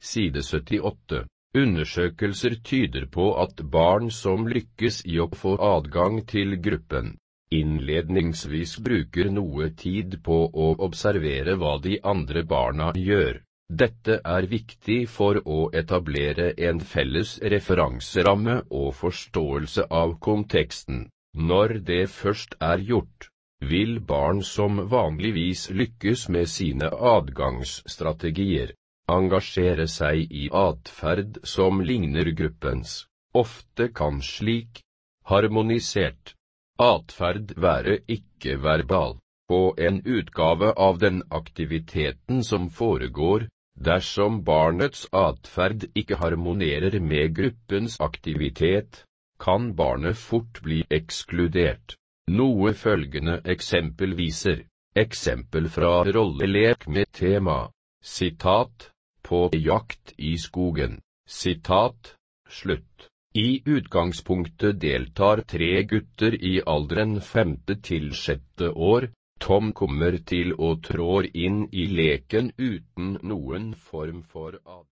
side 78. Undersøkelser tyder på at barn som lykkes i å få adgang til gruppen, innledningsvis bruker noe tid på å observere hva de andre barna gjør. Dette er viktig for å etablere en felles referanseramme og forståelse av konteksten. Når det først er gjort, vil barn som vanligvis lykkes med sine adgangsstrategier, engasjere seg i atferd som ligner gruppens. Ofte kan slik harmonisert atferd være ikke-verbal, og en utgave av den aktiviteten som foregår. Dersom barnets atferd ikke harmonerer med gruppens aktivitet, kan barnet fort bli ekskludert. Noe følgende eksempel viser. Eksempel fra rollelek med tema. Sitat, på jakt i skogen. Sitat, slutt. I utgangspunktet deltar 3 gutter i alderen 5. til 6. år. Tom kommer til og trår inn i leken uten noen form for